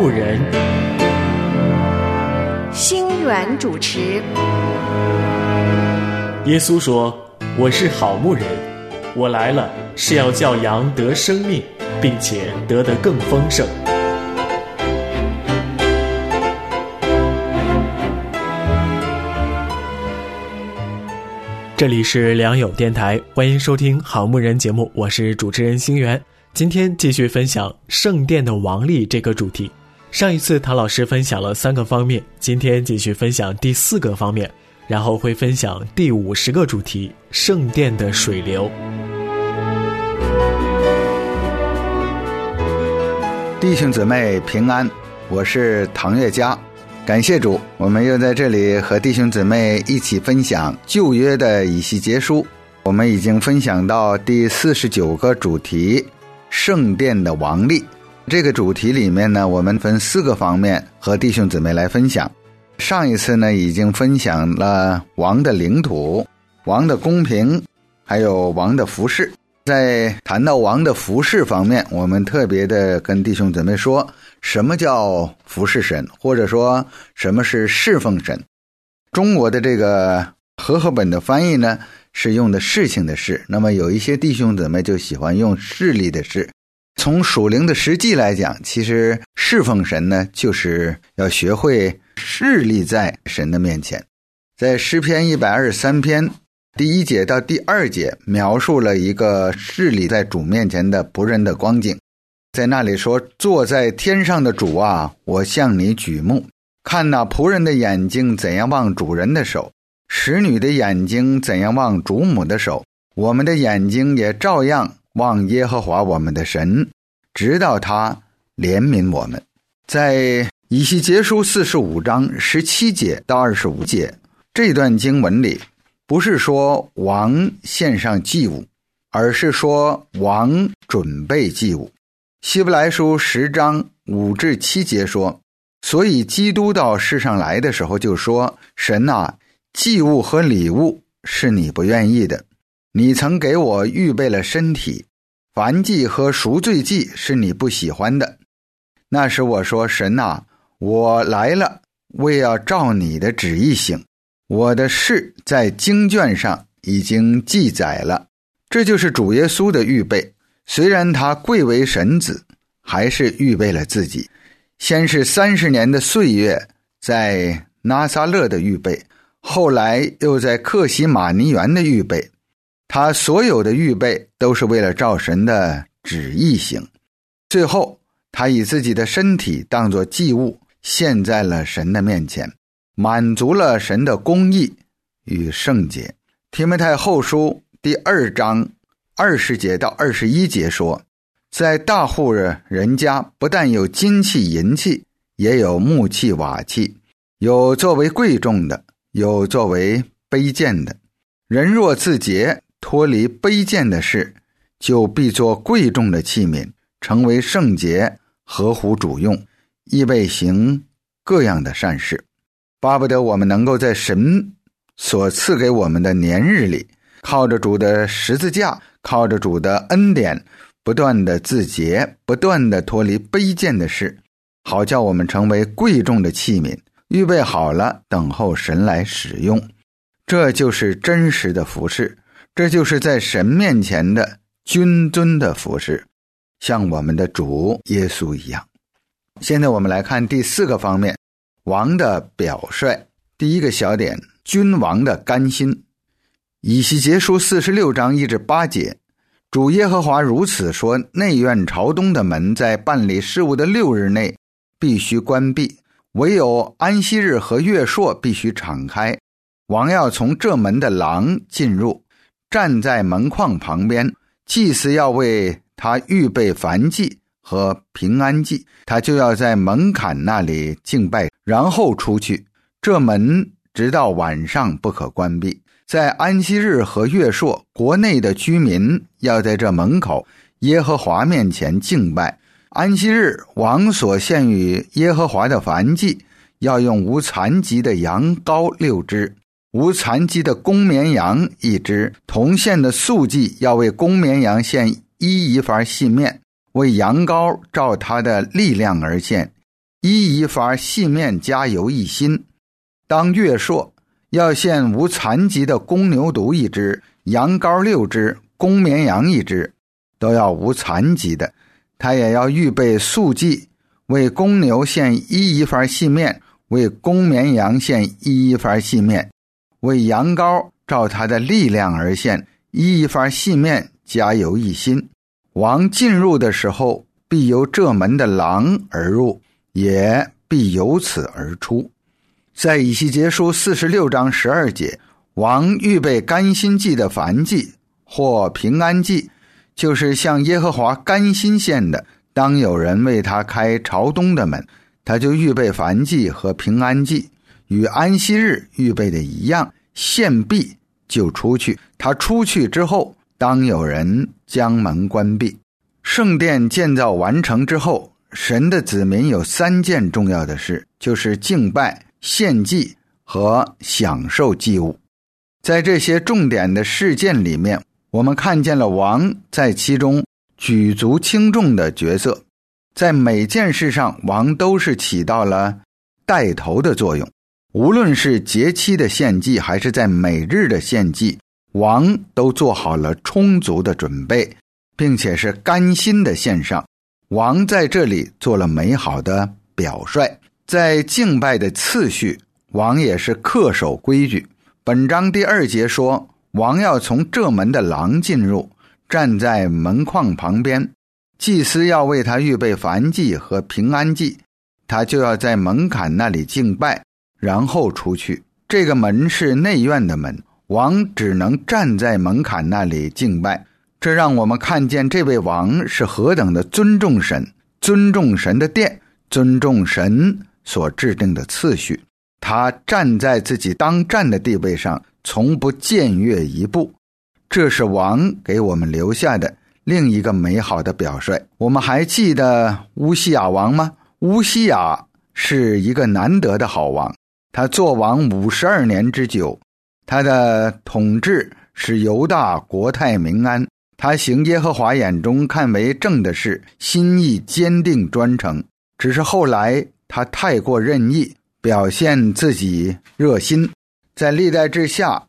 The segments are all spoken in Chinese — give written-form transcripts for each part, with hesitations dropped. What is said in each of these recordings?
牧人， 星源主持。 耶稣说：“我是好牧人，我来了是要叫羊得生命，并且得得更丰盛。”这里是良友电台，欢迎收听好牧人节目，我是主持人星源。今天继续分享圣殿的王力这个主题。上一次唐老师分享了3个方面，今天继续分享第4个方面，然后会分享第50个主题，圣殿的水流。 弟兄姊妹平安，我是唐月佳。感谢主，我们又在这里和弟兄姊妹一起分享旧约的以西结书。我们已经分享到第49个主题，圣殿的王力。这个主题里面呢，我们分4个方面和弟兄姊妹来分享。上一次呢，已经分享了王的领土、王的公平，还有王的服事。在谈到王的服事方面，我们特别的跟弟兄姊妹说，什么叫服事神，或者说什么是侍奉神。中国的这个和合本的翻译呢，是用的事情的事，那么有一些弟兄姊妹就喜欢用势力的事。从属灵的实际来讲，其实侍奉神呢，就是要学会势力在神的面前。在诗篇123篇第1节到第2节描述了一个势力在主面前的仆人的光景。在那里说：坐在天上的主啊，我向你举目，看那仆人的眼睛怎样望主人的手，使女的眼睛怎样望主母的手，我们的眼睛也照样望耶和华我们的神，直到他怜悯我们。在以西结书45章17节到25节这段经文里，不是说王献上祭物，而是说王准备祭物。希伯来书10章5至7节说：所以基督到世上来的时候就说，神啊，祭物和礼物是你不愿意的，你曾给我预备了身体，燔祭和赎罪祭是你不喜欢的。那时我说，神啊，我来了，为要照你的旨意行，我的事在经卷上已经记载了。这就是主耶稣的预备，虽然他贵为神子，还是预备了自己。先是30年的岁月在拿撒勒的预备，后来又在克西马尼园的预备。他所有的预备都是为了照神的旨意行。最后他以自己的身体当作祭物献在了神的面前，满足了神的公义与圣洁。提摩太后书第2章20节到21节说，在大户人家不但有金器银器，也有木器瓦器，有作为贵重的，有作为卑贱的。人若自洁，脱离卑贱的事，就必做贵重的器皿，成为圣洁，合乎主用，亦备行各样的善事。巴不得我们能够在神所赐给我们的年日里，靠着主的十字架，靠着主的恩典，不断的自洁，不断的脱离卑贱的事，好叫我们成为贵重的器皿，预备好了等候神来使用。这就是真实的服事，这就是在神面前的君尊的服事，像我们的主耶稣一样。现在我们来看第4个方面，王的表率。第1个小点，君王的甘心。以西结书46章1至8节，主耶和华如此说：内院朝东的门在办理事务的6日内必须关闭，唯有安息日和月朔必须敞开。王要从这门的廊进入，站在门框旁边，祭司要为他预备燔祭和平安祭，他就要在门槛那里敬拜，然后出去。这门直到晚上不可关闭。在安息日和月朔，国内的居民要在这门口耶和华面前敬拜。安息日，王所献与耶和华的燔祭要用无残疾的羊羔6只，无残疾的公绵羊1只。同献的素祭要为公绵羊献1以法细面，为羊羔照他的力量而献一法细面加油1薪。当月朔，要献无残疾的公牛犊1只，羊羔6只，公绵羊1只，都要无残疾的。他也要预备素祭，为公牛献1法细面，为公绵羊献1法细面，为羊羔照他的力量而献1法细面加油1薪。王进入的时候，必由这门的廊而入，也必由此而出。在以西结书46章12节，王预备甘心祭的燔祭或平安祭，就是向耶和华甘心献的，当有人为他开朝东的门，他就预备燔祭和平安祭，与安息日预备的一样，献毕就出去。他出去之后，当有人将门关闭。圣殿建造完成之后，神的子民有3件重要的事，就是敬拜、献祭和享受祭物。在这些重点的事件里面，我们看见了王在其中举足轻重的角色。在每件事上，王都是起到了带头的作用。无论是节期的献祭，还是在每日的献祭，王都做好了充足的准备，并且是甘心的献上。王在这里做了美好的表率。在敬拜的次序，王也是恪守规矩。本章第2节说，王要从这门的廊进入，站在门框旁边，祭司要为他预备燔祭和平安祭，他就要在门槛那里敬拜，然后出去。这个门是内院的门，王只能站在门槛那里敬拜。这让我们看见这位王是何等的尊重神，尊重神的殿，尊重神所制定的次序。他站在自己当站的地位上，从不僭越一步。这是王给我们留下的另一个美好的表率。我们还记得乌西雅王吗？乌西雅是一个难得的好王，他做王52年之久，他的统治使犹大国泰民安。他行耶和华眼中看为正的事，心意坚定专诚。只是后来他太过任意，表现自己热心。在历代志下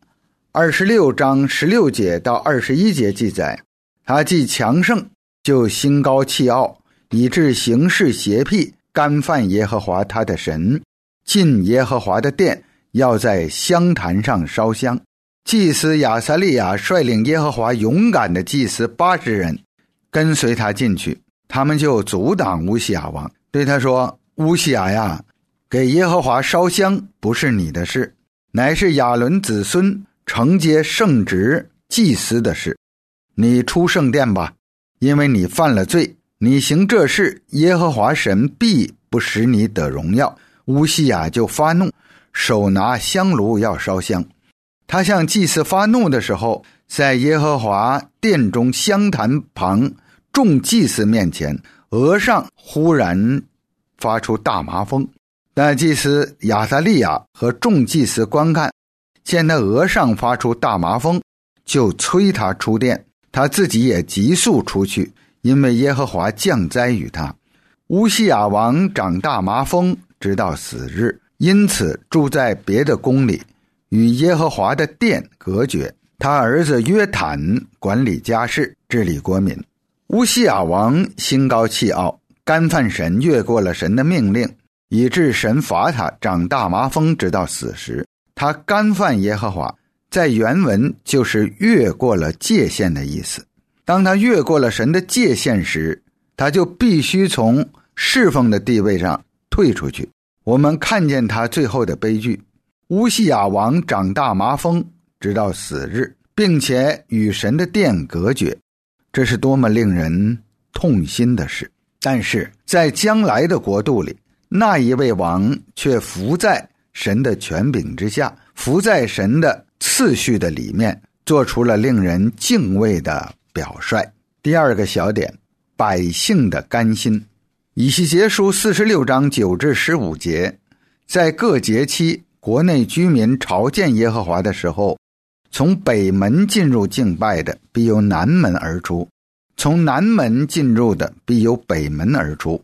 26章16节到21节记载，他既强盛，就心高气傲，以致行事邪僻，干犯耶和华他的神，进耶和华的殿，要在香坛上烧香。祭司亚撒利亚率领耶和华勇敢的祭司80人跟随他进去，他们就阻挡乌西雅王，对他说，乌西雅呀，给耶和华烧香不是你的事，乃是亚伦子孙承接圣职祭司的事。你出圣殿吧，因为你犯了罪，你行这事，耶和华神必不使你得荣耀。乌西雅就发怒，手拿香炉要烧香。他向祭司发怒的时候，在耶和华殿中香坛旁众祭司面前，额上忽然发出大麻风。但祭司亚撒利亚和众祭司观看，见他额上发出大麻风，就催他出殿，他自己也急速出去，因为耶和华降灾于他。乌西雅王长大麻风，直到死日，因此住在别的宫里，与耶和华的殿隔绝。他儿子约坦管理家事，治理国民。乌西雅王心高气傲，干犯神，越过了神的命令，以致神罚他长大麻风，直到死时。他干犯耶和华，在原文就是越过了界限的意思。当他越过了神的界限时，他就必须从侍奉的地位上退出去。我们看见他最后的悲剧，乌西雅王长大麻风，直到死日，并且与神的殿隔绝，这是多么令人痛心的事。但是在将来的国度里，那一位王却服在神的权柄之下，服在神的次序的里面，做出了令人敬畏的表率。第二个小点，百姓的甘心。以西结书46章9至15节，在各节期国内居民朝见耶和华的时候，从北门进入敬拜的必由南门而出，从南门进入的必由北门而出。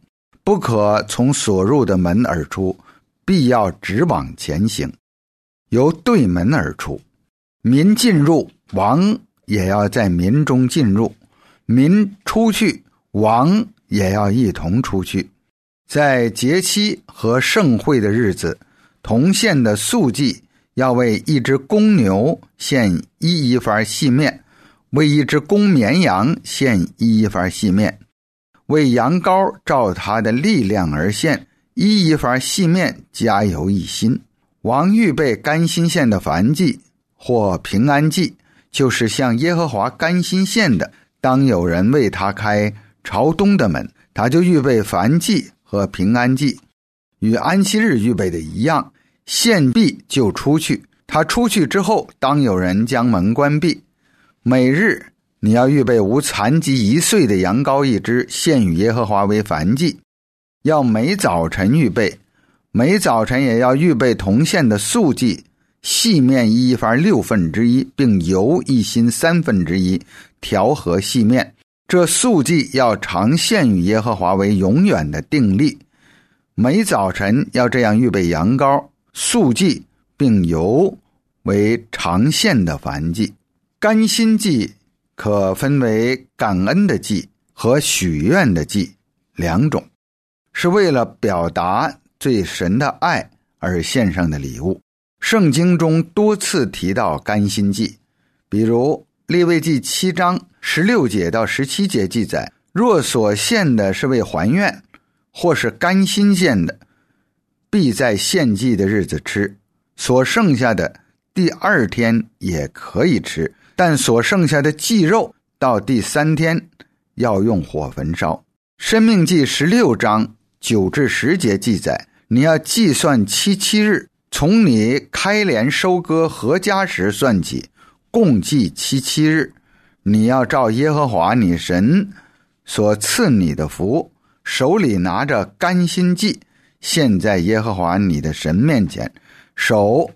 不可从所入的门而出，必要直往前行，由对门而出。民进入，王也要在民中进入；民出去，王也要一同出去。在节期和盛会的日子，同县的宿祭要为一只公牛献一番细面，为一只公绵羊献一番细面，为羊羔照他的力量而献一番细面，加油一心。王预备甘心献的燔祭或平安祭，就是向耶和华甘心献的，当有人为他开朝东的门，他就预备燔祭和平安祭，与安息日预备的一样。献毕就出去，他出去之后，当有人将门关闭。每日你要预备无残疾1岁的羊羔1只，献与耶和华为燔祭。要每早晨预备，每早晨也要预备同献的素祭，细面一番1/6，并油一心1/3，调和细面。这素祭要常献与耶和华为永远的定例。每早晨要这样预备羊羔、素祭并油为常献的燔祭。甘心祭可分为感恩的祭和许愿的祭2种，是为了表达对神的爱而献上的礼物。圣经中多次提到甘心祭，比如利未记7章16节到17节记载，若所献的是为还愿或是甘心献的，必在献祭的日子吃，所剩下的第2天也可以吃，但所剩下的祭肉到第3天要用火焚烧。申命记16章9至10节记载，你要计算7日，从你开镰收割合家时算起，共计7日。你要照耶和华你神所赐你的福，手里拿着甘心祭，献在耶和华你的神面前，守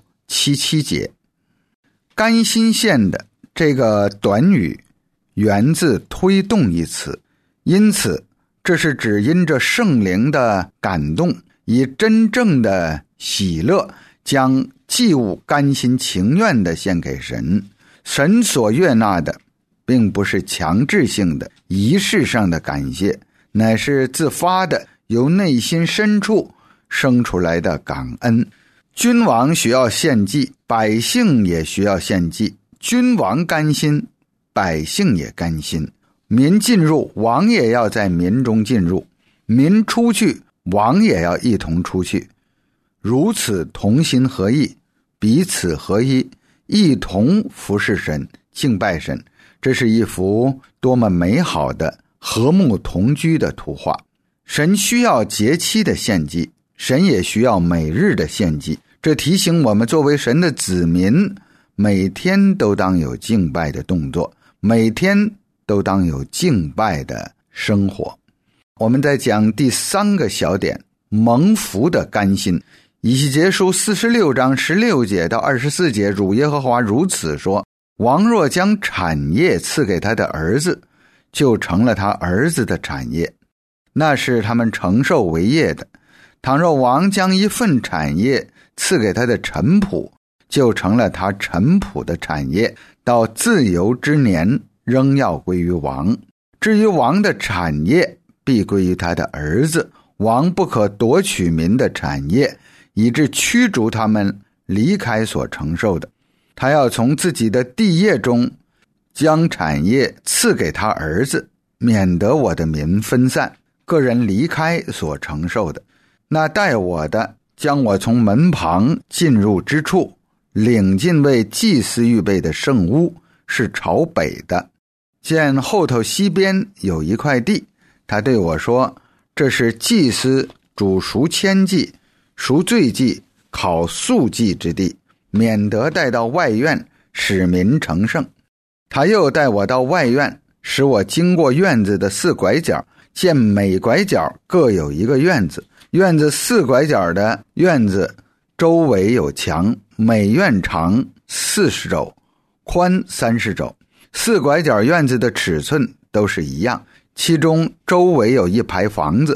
7节。甘心献的这个短语源自推动一词，因此这是指因着圣灵的感动，以真正的喜乐将祭物甘心情愿地献给神。神所悦纳的并不是强制性的仪式上的感谢，乃是自发的由内心深处生出来的感恩。君王需要献祭，百姓也需要献祭。君王甘心，百姓也甘心。民进入，王也要在民中进入；民出去，王也要一同出去。如此同心合意，彼此合一，一同服侍神，敬拜神。这是一幅多么美好的和睦同居的图画。神需要节期的献祭，神也需要每日的献祭。这提醒我们，作为神的子民，每天都当有敬拜的动作，每天都当有敬拜的生活。我们再讲第3个小点，蒙福的甘心。以西结书46章16节到24节，主耶和华如此说：王若将产业赐给他的儿子，就成了他儿子的产业，那是他们承受为业的。倘若王将一份产业赐给他的臣仆，就成了他臣仆的产业，到自由之年仍要归于王。至于王的产业，必归于他的儿子。王不可夺取民的产业，以致驱逐他们离开所承受的。他要从自己的地业中将产业赐给他儿子，免得我的民分散，个人离开所承受的。那待我的，将我从门旁进入之处领进为祭司预备的圣屋，是朝北的。见后头西边有一块地，他对我说，这是祭司主赎愆祭、赎罪祭、烤素祭之地，免得带到外院，使民成圣。他又带我到外院，使我经过院子的4拐角，见每拐角各有一个院子，院子4拐角的院子周围有墙，每院长40肘，宽30肘。4拐角院子的尺寸都是一样，其中周围有一排房子，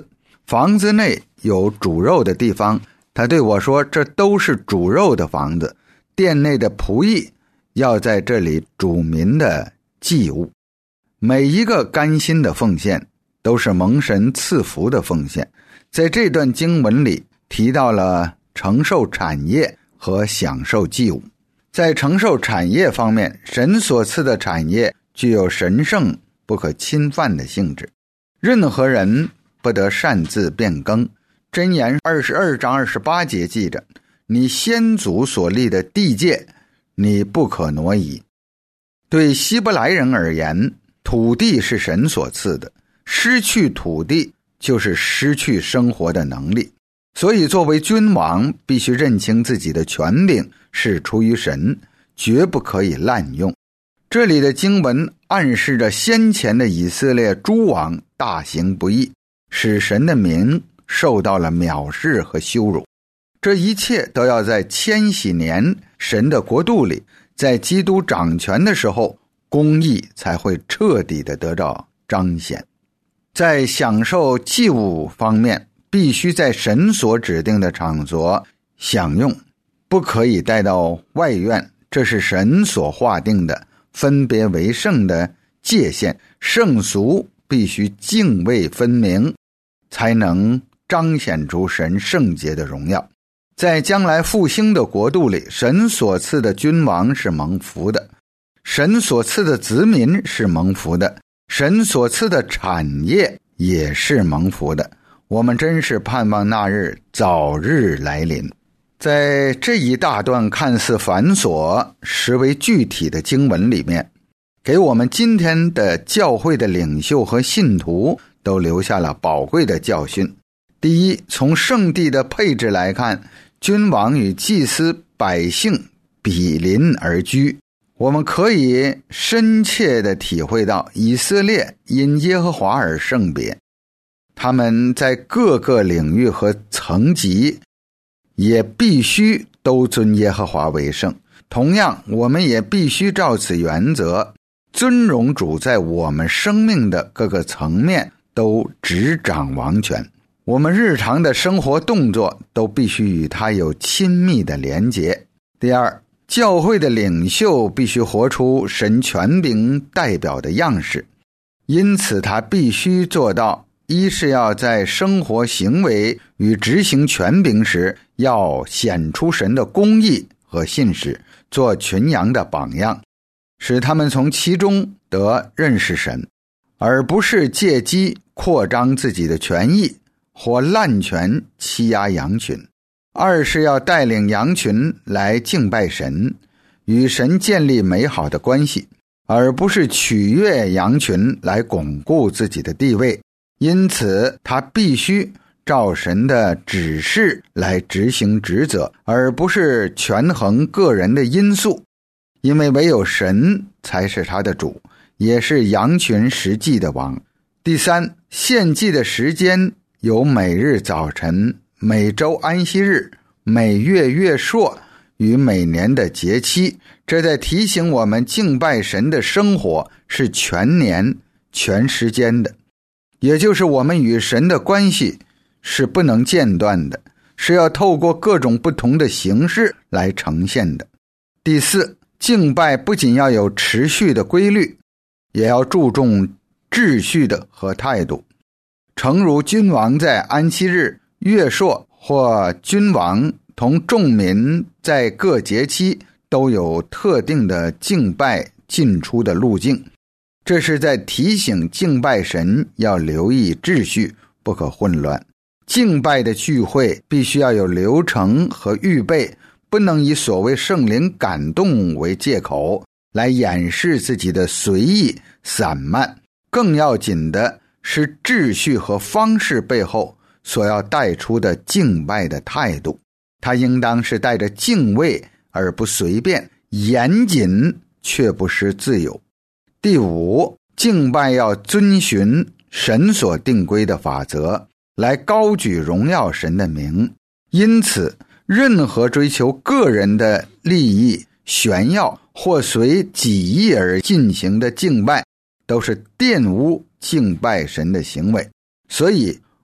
房子内有煮肉的地方，他对我说，这都是煮肉的房子，殿内的仆役要在这里煮民的祭物。每一个甘心的奉献都是蒙神赐福的奉献。在这段经文里提到了承受产业和享受祭物。在承受产业方面，神所赐的产业具有神圣不可侵犯的性质，任何人不得擅自变更。箴言22章28节记着，你先祖所立的地界你不可挪移。对希伯来人而言，土地是神所赐的，失去土地就是失去生活的能力。所以作为君王必须认清自己的权柄是出于神，绝不可以滥用。这里的经文暗示着先前的以色列诸王大行不义，使神的名受到了藐视和羞辱。这一切都要在千禧年神的国度里，在基督掌权的时候，公义才会彻底的得到彰显。在享受祭物方面，必须在神所指定的场所享用，不可以带到外院，这是神所划定的分别为圣的界限。圣俗必须泾渭分明，才能彰显出神圣洁的荣耀。在将来复兴的国度里，神所赐的君王是蒙福的，神所赐的子民是蒙福的，神所赐的产业也是蒙福的。我们真是盼望那日早日来临。在这一大段看似繁琐实为具体的经文里面，给我们今天的教会的领袖和信徒都留下了宝贵的教训。第一，从圣地的配置来看，君王与祭司百姓比邻而居。我们可以深切地体会到以色列因耶和华而圣别，他们在各个领域和层级也必须都尊耶和华为圣。同样，我们也必须照此原则，尊荣主在我们生命的各个层面都执掌王权。我们日常的生活动作都必须与他有亲密的连结。第二，教会的领袖必须活出神权柄代表的样式，因此他必须做到，一是要在生活行为与执行权柄时要显出神的公义和信实，做群羊的榜样，使他们从其中得认识神，而不是借机扩张自己的权益或滥权欺压羊群。二是要带领羊群来敬拜神，与神建立美好的关系，而不是取悦羊群来巩固自己的地位。因此他必须照神的指示来执行职责，而不是权衡个人的因素，因为唯有神才是他的主，也是羊群实际的王。第三，献祭的时间有每日早晨、每周安息日、每月月朔与每年的节期，这在提醒我们敬拜神的生活是全年全时间的，也就是我们与神的关系是不能间断的，是要透过各种不同的形式来呈现的。第四，敬拜不仅要有持续的规律，也要注重秩序的和态度。诚如君王在安息日、月朔，或君王同众民在各节期都有特定的敬拜进出的路径，这是在提醒敬拜神要留意秩序，不可混乱。敬拜的聚会必须要有流程和预备，不能以所谓圣灵感动为借口来掩饰自己的随意散漫。更要紧的是秩序和方式背后所要带出的敬拜的态度，它应当是带着敬畏而不随便，严谨却不失自由。第五，敬拜要遵循神所定规的法则，来高举荣耀神的名。因此，任何追求个人的利益、炫耀或随己意而进行的敬拜，都是玷污敬拜神的行为。所以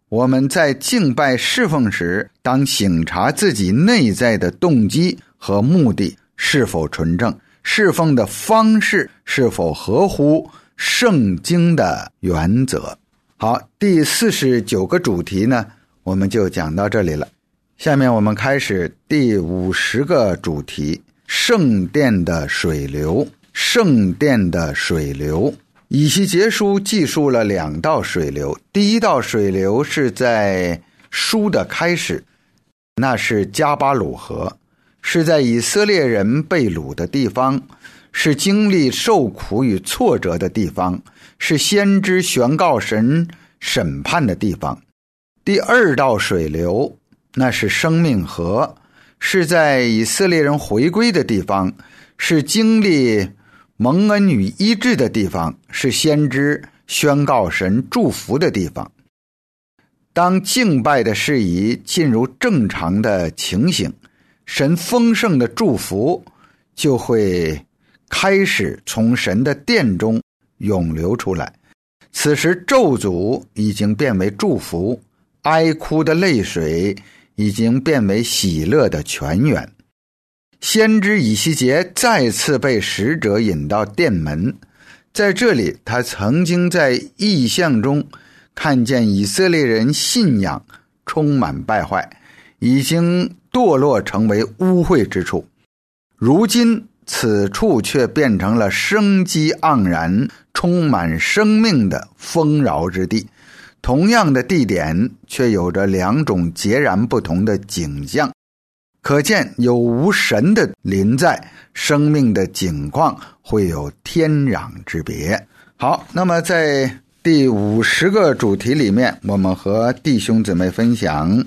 我们在敬拜侍奉时，当省察自己内在的动机和目的是否纯正，侍奉的方式是否合乎圣经的原则。好，第49个主题呢，我们就讲到这里了。下面我们开始第50个主题，圣殿的水流。圣殿的水流，以西结书记述了2道水流。第一道水流是在书的开始，那是加巴鲁河，是在以色列人被掳的地方，是经历受苦与挫折的地方，是先知宣告神审判的地方。第2道水流，那是生命河，是在以色列人回归的地方，是经历蒙恩与医治的地方，是先知宣告神祝福的地方。当敬拜的事宜进入正常的情形，神丰盛的祝福就会开始从神的殿中涌流出来。此时咒诅已经变为祝福，哀哭的泪水已经变为喜乐的泉源。先知以西结再次被使者引到殿门，在这里他曾经在异象中看见以色列人信仰充满败坏，已经堕落成为污秽之处。如今此处却变成了生机盎然、充满生命的丰饶之地。同样的地点却有着2种截然不同的景象，可见有无神的临在，生命的景况会有天壤之别。好，那么在第50个主题里面，我们和弟兄姊妹分享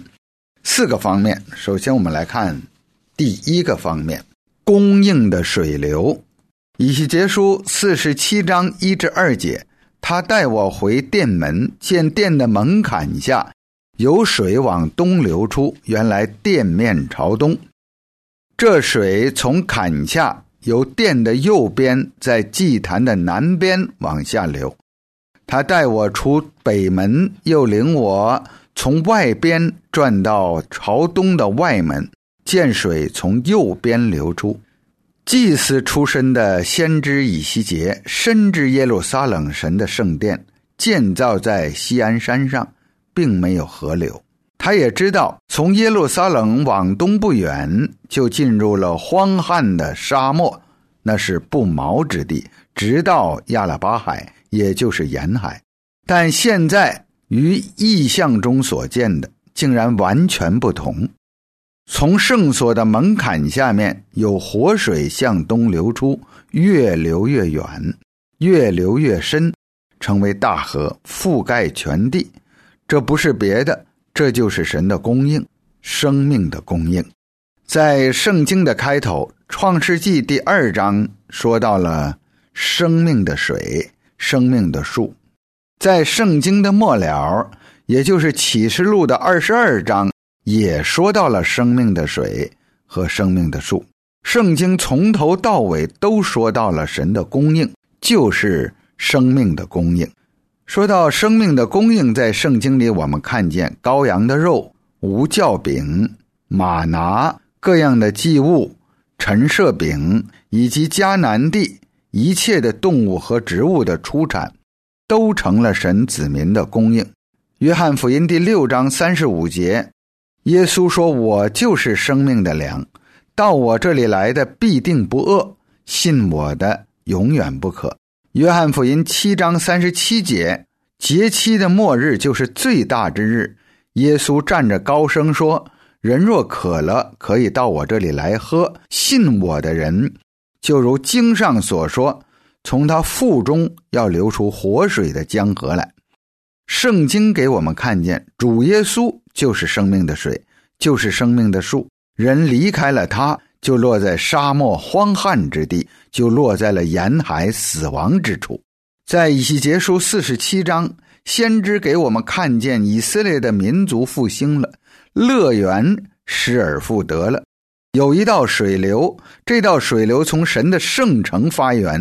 4个方面。首先我们来看第1个方面，供应的水流。以西结书47章1至2节，他带我回殿门，见殿的门槛下有水往东流出，原来殿面朝东。这水从坎下由殿的右边，在祭坛的南边往下流。他带我出北门，又领我从外边转到朝东的外门，见水从右边流出。祭司出身的先知以西结深知耶路撒冷神的圣殿建造在锡安山上，并没有河流。他也知道从耶路撒冷往东不远就进入了荒旱的沙漠，那是不毛之地，直到亚拉巴海，也就是沿海。但现在与异象中所见的竟然完全不同。从圣所的门槛下面有活水向东流出，越流越远，越流越深，成为大河，覆盖全地。这不是别的，这就是神的供应，生命的供应。在圣经的开头，创世纪第2章说到了生命的水，生命的树。在圣经的末了，也就是启示录的22章，也说到了生命的水和生命的树。圣经从头到尾都说到了神的供应，就是生命的供应。说到生命的供应，在圣经里我们看见羔羊的肉、无酵饼、玛拿、各样的祭物、陈设饼，以及迦南地一切的动物和植物的出产，都成了神子民的供应。约翰福音第6章35节，耶稣说，我就是生命的粮，到我这里来的必定不饿，信我的永远不渴。约翰福音7章37节，节期的末日就是最大之日，耶稣站着高声说，人若渴了，可以到我这里来喝，信我的人，就如经上所说，从他腹中要流出活水的江河来。圣经给我们看见，主耶稣就是生命的水，就是生命的树。人离开了他，就落在沙漠荒旱之地，就落在了沿海死亡之处。在以西结书47章，先知给我们看见以色列的民族复兴了，乐园失而复得了。有一道水流，这道水流从神的圣城发源，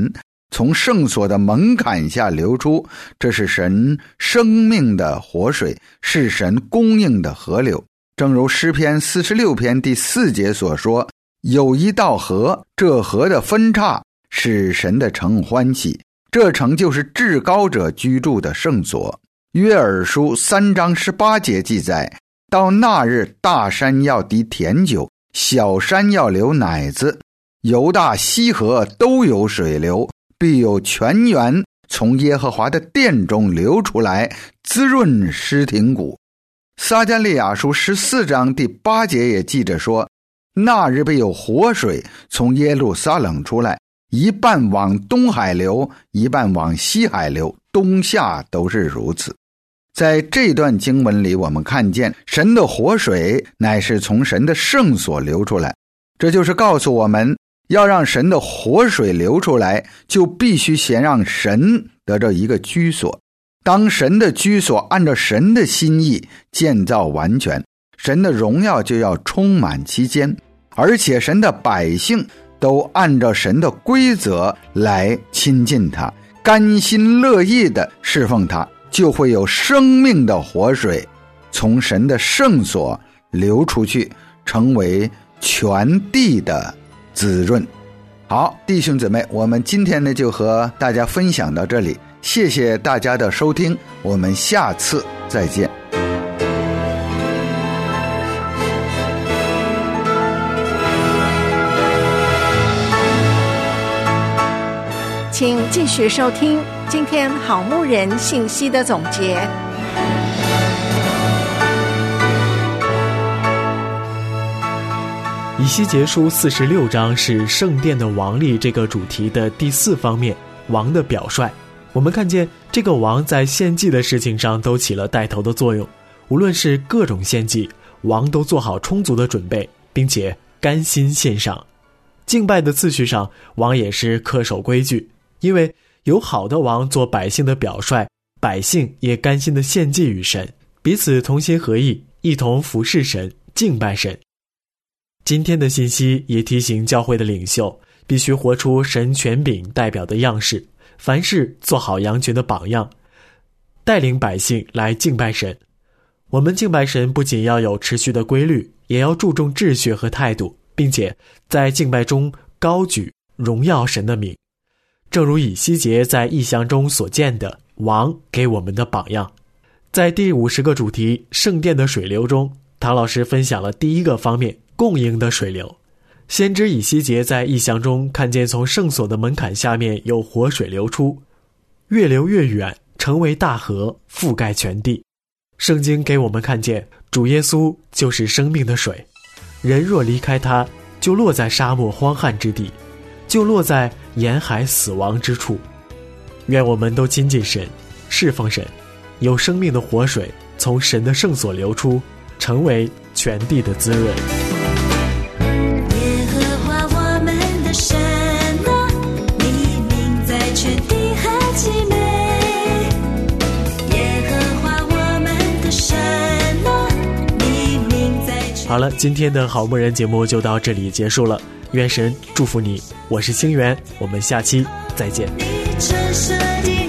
从圣所的门槛下流出，这是神生命的活水，是神供应的河流。正如诗篇46篇第4节所说，有一道河，这河的分叉使神的城欢喜，这城就是至高者居住的圣所。约珥书3章18节记载，到那日，大山要滴甜酒，小山要流奶子，犹大西河都有水流，必有泉源从耶和华的殿中流出来，滋润施亭谷。撒迦利亚书14章第8节也记着说，那日必有活水从耶路撒冷出来，一半往东海流，一半往西海流，冬夏都是如此。在这段经文里，我们看见神的活水乃是从神的圣所流出来，这就是告诉我们，要让神的活水流出来，就必须先让神得到一个居所。当神的居所按照神的心意建造完全，神的荣耀就要充满其间，而且神的百姓都按照神的规则来亲近他，甘心乐意的侍奉他，就会有生命的活水从神的圣所流出去，成为全地的滋润。好，弟兄姊妹，我们今天呢就和大家分享到这里，谢谢大家的收听，我们下次再见。 请继续收听今天好牧人信息的总结。 以西结书46章是圣殿的王力这个主题的第4方面，王的表率。我们看见这个王在献祭的事情上都起了带头的作用，无论是各种献祭，王都做好充足的准备，并且甘心献上。敬拜的次序上，王也是恪守规矩，因为有好的王做百姓的表率，百姓也甘心的献祭于神，彼此同心合意，一同服侍神，敬拜神。今天的信息也提醒教会的领袖必须活出神权柄代表的样式，凡事做好羊群的榜样，带领百姓来敬拜神。我们敬拜神不仅要有持续的规律，也要注重秩序和态度，并且在敬拜中高举荣耀神的名，正如以西结在异象中所见的，王给我们的榜样。在第50个主题圣殿的水流中，唐老师分享了第1个方面，供应的水流。先知以西结在异象中看见从圣所的门槛下面有活水流出，越流越远，成为大河，覆盖全地。圣经给我们看见主耶稣就是生命的水，人若离开他，就落在沙漠荒旱之地，就落在沿海死亡之处。愿我们都亲近神，侍奉神，有生命的活水从神的圣所流出，成为全地的滋润。 耶和华我们的神啊，你名在全地何其美！耶和华我们的神啊，你名在全地。 好了，今天的好牧人节目就到这里结束了，愿神祝福你，我是星源，我们下期再见。 你陈设的